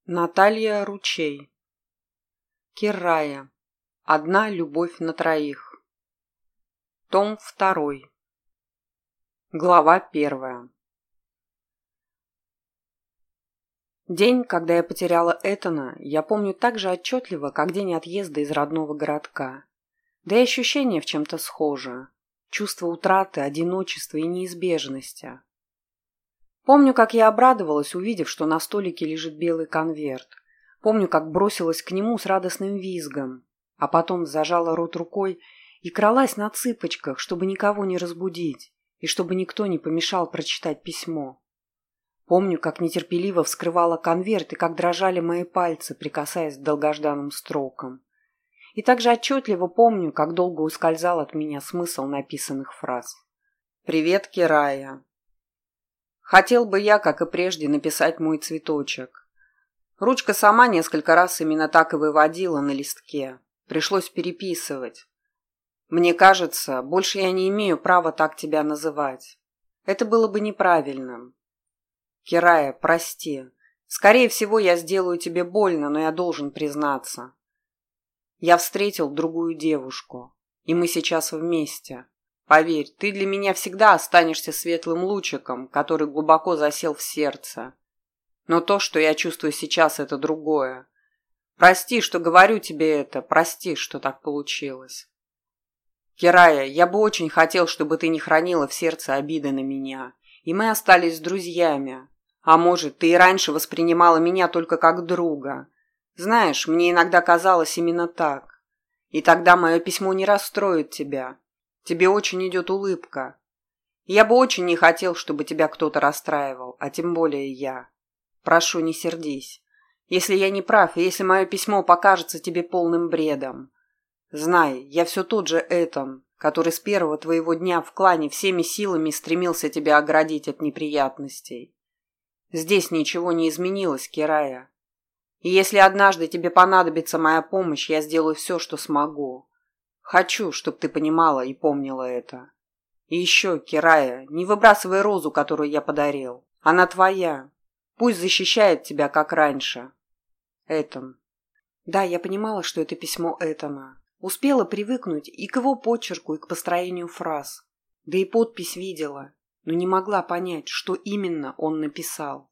Наталья Ручей. Киррая. Одна любовь на троих. Том 2. Глава 1. День, когда я потеряла Этана, я помню так же отчетливо, как день отъезда из родного городка. Да и ощущение в чем-то схоже. Чувство утраты, одиночества и неизбежности. Помню, как я обрадовалась, увидев, что на столике лежит белый конверт. Помню, как бросилась к нему с радостным визгом, а потом зажала рот рукой и кралась на цыпочках, чтобы никого не разбудить и чтобы никто не помешал прочитать письмо. Помню, как нетерпеливо вскрывала конверт и как дрожали мои пальцы, прикасаясь к долгожданным строкам. И также отчетливо помню, как долго ускользал от меня смысл написанных фраз. «Привет, Киррая. Хотел бы я, как и прежде, написать мой цветочек. Ручка сама несколько раз именно так и выводила на листке. Пришлось переписывать. Мне кажется, больше я не имею права так тебя называть. Это было бы неправильным. Киррая, прости. Скорее всего, я сделаю тебе больно, но я должен признаться. Я встретил другую девушку, и мы сейчас вместе. Поверь, ты для меня всегда останешься светлым лучиком, который глубоко засел в сердце. Но то, что я чувствую сейчас, это другое. Прости, что говорю тебе это, прости, что так получилось. Киррая, я бы очень хотел, чтобы ты не хранила в сердце обиды на меня, и мы остались друзьями. А может, ты и раньше воспринимала меня только как друга. Знаешь, мне иногда казалось именно так. И тогда мое письмо не расстроит тебя. Тебе очень идет улыбка. Я бы очень не хотел, чтобы тебя кто-то расстраивал, а тем более я. Прошу, не сердись. Если я не прав, и если мое письмо покажется тебе полным бредом. Знай, я все тот же Этан, который с первого твоего дня в клане всеми силами стремился тебя оградить от неприятностей. Здесь ничего не изменилось, Киррая. И если однажды тебе понадобится моя помощь, я сделаю все, что смогу. Хочу, чтобы ты понимала и помнила это. И еще, Киррая, не выбрасывай розу, которую я подарил. Она твоя. Пусть защищает тебя, как раньше. Этан. Да, я понимала, что это письмо Этана. Успела привыкнуть и к его почерку, и к построению фраз. Да и подпись видела, но не могла понять, что именно он написал.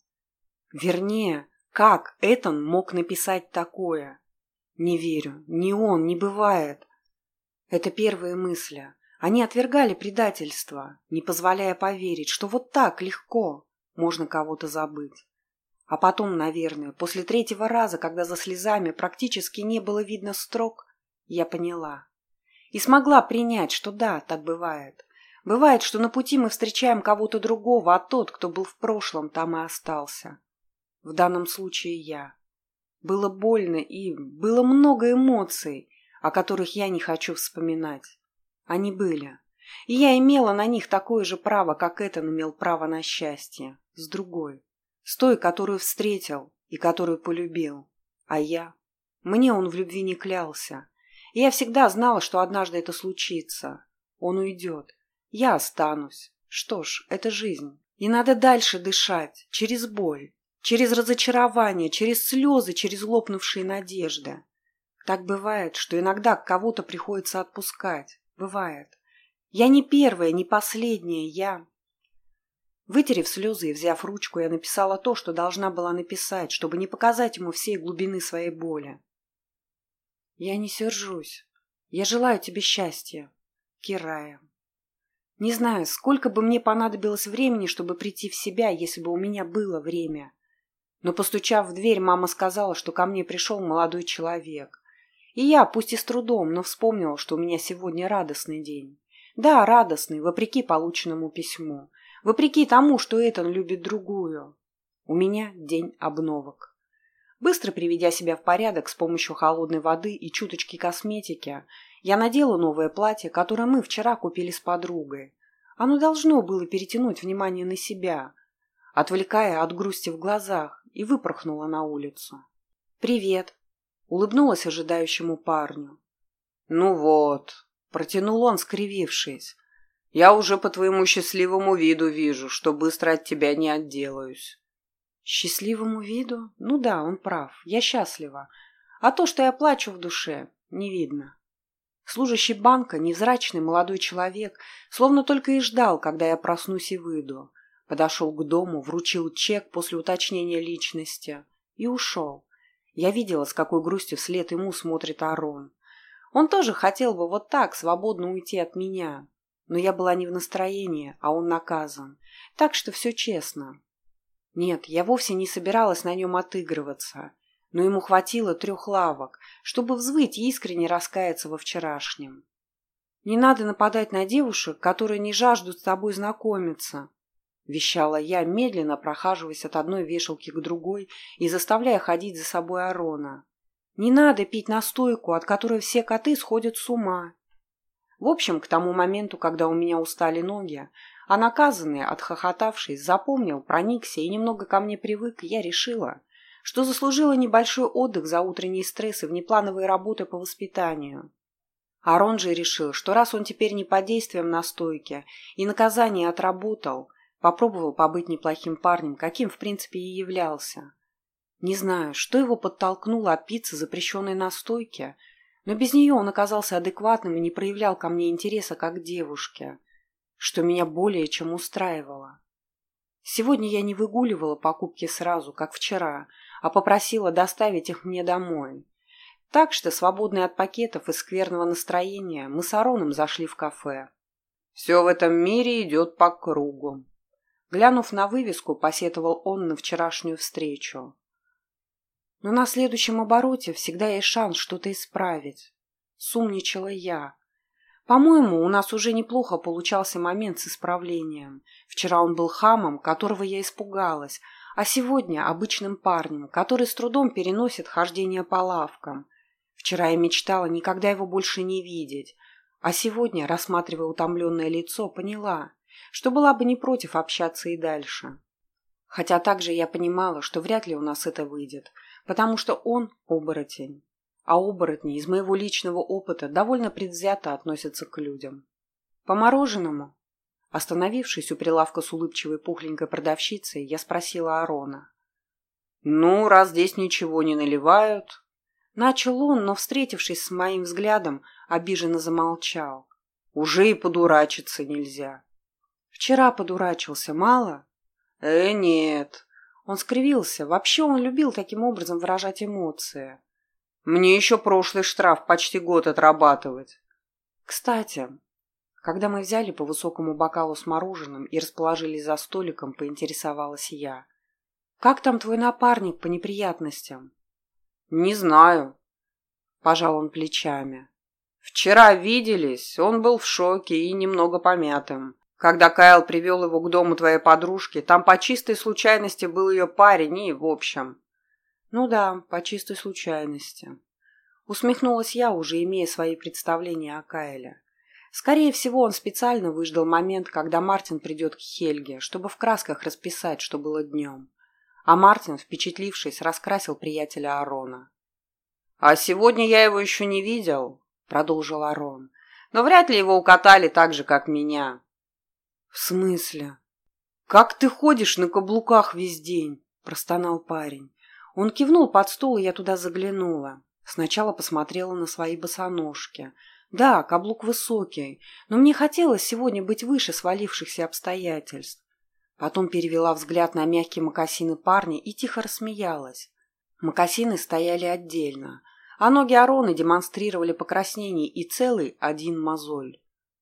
Вернее, как Этан мог написать такое? Не верю, не он, не бывает. Это первые мысли. Они отвергали предательство, не позволяя поверить, что вот так легко можно кого-то забыть. А потом, наверное, после третьего раза, когда за слезами практически не было видно строк, я поняла. И смогла принять, что да, так бывает. Бывает, что на пути мы встречаем кого-то другого, а тот, кто был в прошлом, там и остался. В данном случае я. Было больно и было много эмоций, о которых я не хочу вспоминать. Они были. И я имела на них такое же право, как Этан имел право на счастье. С другой. С той, которую встретил и которую полюбил. А я? Мне он в любви не клялся. И я всегда знала, что однажды это случится. Он уйдет. Я останусь. Что ж, это жизнь. И надо дальше дышать. Через боль. Через разочарование. Через слезы. Через лопнувшие надежды. Так бывает, что иногда кого-то приходится отпускать. Бывает. Я не первая, не последняя, я... Вытерев слезы и взяв ручку, я написала то, что должна была написать, чтобы не показать ему всей глубины своей боли. Я не сержусь. Я желаю тебе счастья, Киррая. Не знаю, сколько бы мне понадобилось времени, чтобы прийти в себя, если бы у меня было время. Но, постучав в дверь, мама сказала, что ко мне пришел молодой человек. И я, пусть и с трудом, но вспомнила, что у меня сегодня радостный день. Да, радостный, вопреки полученному письму. Вопреки тому, что Этан любит другую. У меня день обновок. Быстро приведя себя в порядок с помощью холодной воды и чуточки косметики, я надела новое платье, которое мы вчера купили с подругой. Оно должно было перетянуть внимание на себя, отвлекая от грусти в глазах, и выпорхнула на улицу. «Привет!» — улыбнулась ожидающему парню. «Ну вот!» — протянул он, скривившись. «Я уже по твоему счастливому виду вижу, что быстро от тебя не отделаюсь». Счастливому виду? Ну да, он прав. Я счастлива. А то, что я плачу в душе, не видно. Служащий банка, невзрачный молодой человек, словно только и ждал, когда я проснусь и выйду. Подошел к дому, вручил чек после уточнения личности и ушел. Я видела, с какой грустью вслед ему смотрит Арон. Он тоже хотел бы вот так свободно уйти от меня. Но я была не в настроении, а он наказан. Так что все честно. Нет, я вовсе не собиралась на нем отыгрываться. Но ему хватило 3 лавок, чтобы взвыть и искренне раскаяться во вчерашнем. «Не надо нападать на девушек, которые не жаждут с тобой знакомиться», — вещала я, медленно прохаживаясь от одной вешалки к другой и заставляя ходить за собой Арона. «Не надо пить настойку, от которой все коты сходят с ума». В общем, к тому моменту, когда у меня устали ноги, а наказанный, отхохотавшись, запомнил, проникся и немного ко мне привык, я решила, что заслужила небольшой отдых за утренние стрессы, внеплановые работы по воспитанию. Арон же решил, что раз он теперь не под действием настойки и наказание отработал, попробовал побыть неплохим парнем, каким в принципе и являлся. Не знаю, что его подтолкнуло опиться запрещенной настойки, но без нее он оказался адекватным и не проявлял ко мне интереса как к девушке, что меня более чем устраивало. Сегодня я не выгуливала покупки сразу, как вчера, а попросила доставить их мне домой. Так что, свободные от пакетов и скверного настроения, мы с Ароном зашли в кафе. «Все в этом мире идет по кругу», — глянув на вывеску, посетовал он на вчерашнюю встречу. «Но на следующем обороте всегда есть шанс что-то исправить», — сумничала я. По-моему, у нас уже неплохо получался момент с исправлением. Вчера он был хамом, которого я испугалась, а сегодня обычным парнем, который с трудом переносит хождение по лавкам. Вчера я мечтала никогда его больше не видеть, а сегодня, рассматривая утомленное лицо, поняла, что была бы не против общаться и дальше. Хотя также я понимала, что вряд ли у нас это выйдет, потому что он оборотень. А оборотни из моего личного опыта довольно предвзято относятся к людям. «По мороженому?» Остановившись у прилавка с улыбчивой пухленькой продавщицей, я спросила Арона. «Ну, раз здесь ничего не наливают...» Начал он, но, встретившись с моим взглядом, обиженно замолчал. «Уже и подурачиться нельзя». «Вчера подурачился, мало?» Нет». Он скривился. Вообще он любил таким образом выражать эмоции. «Мне еще прошлый штраф почти год отрабатывать». «Кстати, когда мы взяли по высокому бокалу с мороженым и расположились за столиком, поинтересовалась я. Как там твой напарник по неприятностям?» «Не знаю», – пожал он плечами. «Вчера виделись, он был в шоке и немного помятым. Когда Кайл привел его к дому твоей подружки, там по чистой случайности был ее парень и в общем...» «Ну да, по чистой случайности». Усмехнулась я, уже имея свои представления о Кайле. Скорее всего, он специально выждал момент, когда Мартин придет к Хельге, чтобы в красках расписать, что было днем. А Мартин, впечатлившись, раскрасил приятеля Арона. «А сегодня я его еще не видел», — продолжил Арон. «Но вряд ли его укатали так же, как меня». «В смысле? Как ты ходишь на каблуках весь день?» – простонал парень. Он кивнул под стол, и я туда заглянула. Сначала посмотрела на свои босоножки. Да, каблук высокий, но мне хотелось сегодня быть выше свалившихся обстоятельств. Потом перевела взгляд на мягкие мокасины парня и тихо рассмеялась. Мокасины стояли отдельно, а ноги Арона демонстрировали покраснение и целый один мозоль.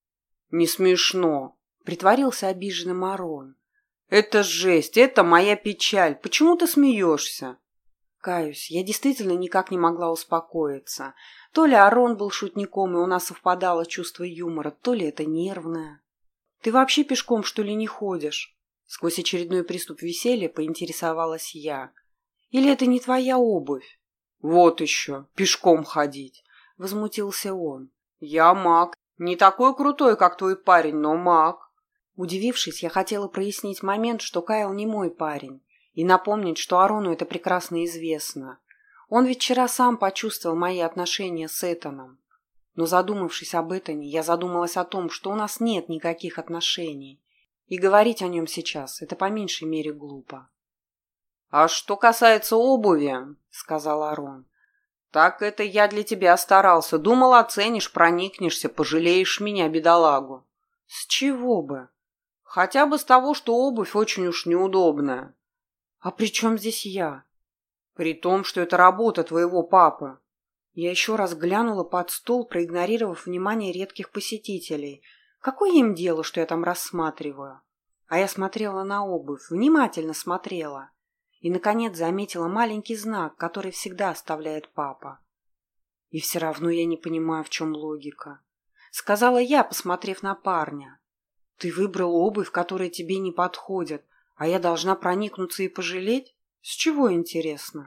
«Не смешно», — притворился обиженным Арон. «Это жесть, это моя печаль. Почему ты смеешься?» Каюсь, я действительно никак не могла успокоиться. То ли Арон был шутником, и у нас совпадало чувство юмора, то ли это нервное. «Ты вообще пешком, что ли, не ходишь?» Сквозь очередной приступ веселья поинтересовалась я. «Или это не твоя обувь?» «Вот еще, пешком ходить!» — возмутился он. «Я маг. Не такой крутой, как твой парень, но маг». Удивившись, я хотела прояснить момент, что Кайл не мой парень, и напомнить, что Арону это прекрасно известно. Он ведь вчера сам почувствовал мои отношения с Этаном. Но задумавшись об Этане, я задумалась о том, что у нас нет никаких отношений, и говорить о нем сейчас – это по меньшей мере глупо. «А что касается обуви», — сказал Арон, — «так это я для тебя старался. Думал, оценишь, проникнешься, пожалеешь меня, бедолагу». «С чего бы?» «Хотя бы с того, что обувь очень уж неудобная». «А при чем здесь я?» «При том, что это работа твоего папы». Я еще раз глянула под стол, проигнорировав внимание редких посетителей. Какое им дело, что я там рассматриваю? А я смотрела на обувь, внимательно смотрела. И, наконец, заметила маленький знак, который всегда оставляет папа. И все равно я не понимаю, в чем логика. Сказала я, посмотрев на парня. Ты выбрал обувь, которая тебе не подходит, а я должна проникнуться и пожалеть? С чего, интересно?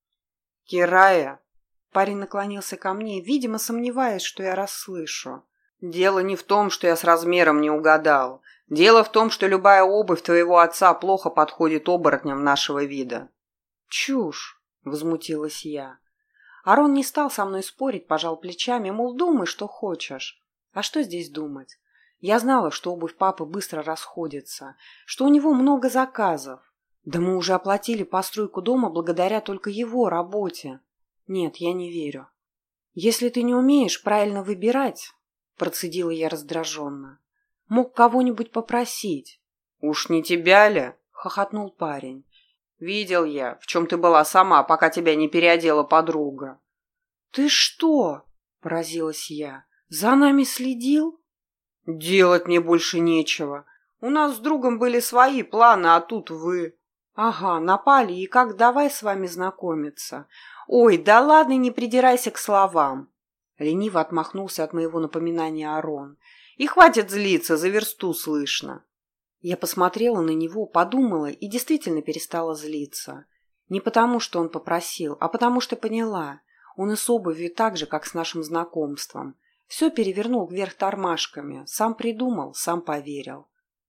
Кирая. Парень наклонился ко мне, видимо, сомневаясь, что я расслышу. «Дело не в том, что я с размером не угадал. Дело в том, что любая обувь твоего отца плохо подходит оборотням нашего вида». «Чушь!» — возмутилась я. Арон не стал со мной спорить, пожал плечами, мол, думай, что хочешь. А что здесь думать? Я знала, что обувь папы быстро расходится, что у него много заказов. Да мы уже оплатили постройку дома благодаря только его работе. Нет, я не верю. Если ты не умеешь правильно выбирать, процедила я раздраженно, мог кого-нибудь попросить. Уж не тебя ли? Хохотнул парень. Видел я, в чем ты была сама, пока тебя не переодела подруга. Ты что? Поразилась я. За нами следил? Делать мне больше нечего. У нас с другом были свои планы, а тут вы. Ага, напали, и как давай с вами знакомиться. Ой, да ладно, не придирайся к словам. Лениво отмахнулся от моего напоминания Арон. И хватит злиться, за версту слышно. Я посмотрела на него, подумала и действительно перестала злиться. Не потому, что он попросил, а потому, что поняла. Он и с обувью так же, как с нашим знакомством. Все перевернул вверх тормашками. Сам придумал, сам поверил.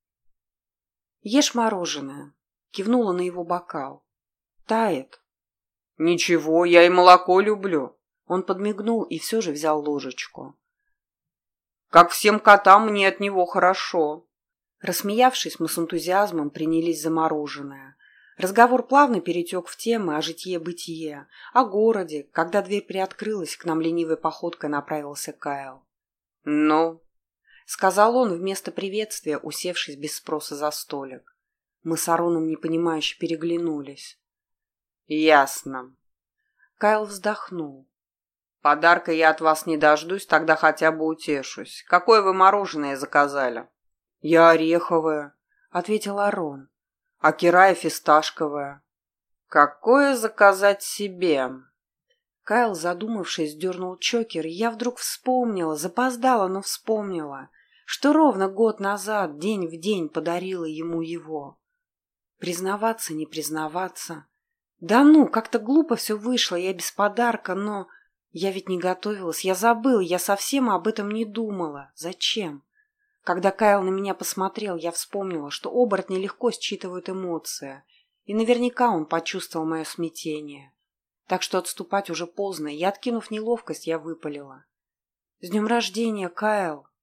«Ешь мороженое», — кивнула на его бокал. «Тает». «Ничего, я и молоко люблю». Он подмигнул и все же взял ложечку. «Как всем котам, мне от него хорошо». Рассмеявшись, мы с энтузиазмом принялись за мороженое. Разговор плавно перетек в темы о житье-бытие, о городе. Когда дверь приоткрылась, к нам ленивой походкой направился Кайл. «Ну?» — сказал он вместо приветствия, усевшись без спроса за столик. Мы с Ароном непонимающе переглянулись. «Ясно». Кайл вздохнул. «Подарка я от вас не дождусь, тогда хотя бы утешусь. Какое вы мороженое заказали?» «Я ореховое», — ответил Арон. «А Кирая фисташковое». «Какое заказать себе?» Кайл, задумавшись, дернул чокер, и я вдруг вспомнила, запоздала, но вспомнила, что ровно год назад день в день подарила ему его. Признаваться, не признаваться. Да ну, как-то глупо все вышло, я без подарка, но... Я ведь не готовилась, я забыла, я совсем об этом не думала. Зачем? Когда Кайл на меня посмотрел, я вспомнила, что оборотни легко считывают эмоции, и наверняка он почувствовал мое смятение. Так что отступать уже поздно, и, откинув неловкость, я выпалила. «С днем рождения, Кайл!»